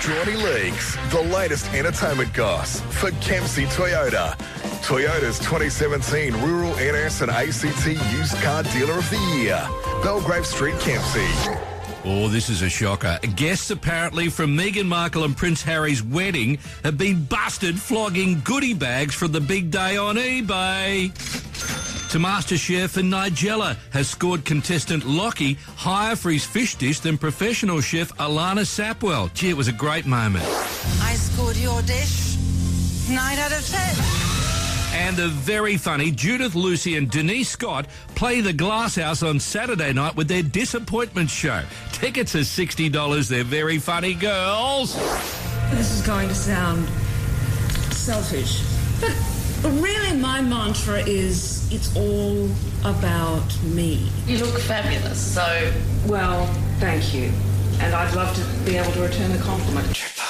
Strawny Leagues, the latest entertainment goss for Kempsey Toyota. Toyota's 2017 Rural NS and ACT Used Car Dealer of the Year. Belgrave Street, Kempsey. Oh, this is a shocker. Guests apparently from Meghan Markle and Prince Harry's wedding have been busted flogging goodie bags for the big day on eBay. To MasterChef, and Nigella has scored contestant Lockie higher for his fish dish than professional chef Alana Sapwell. Gee, it was a great moment. I scored your dish 9 out of 10. And the very funny Judith Lucy and Denise Scott play the Glass House on Saturday night with their disappointment show. Tickets are $60. They're very funny girls. This is going to sound selfish, but really my mantra is it's all about me. You look fabulous, so... Well, thank you. And I'd love to be able to return the compliment.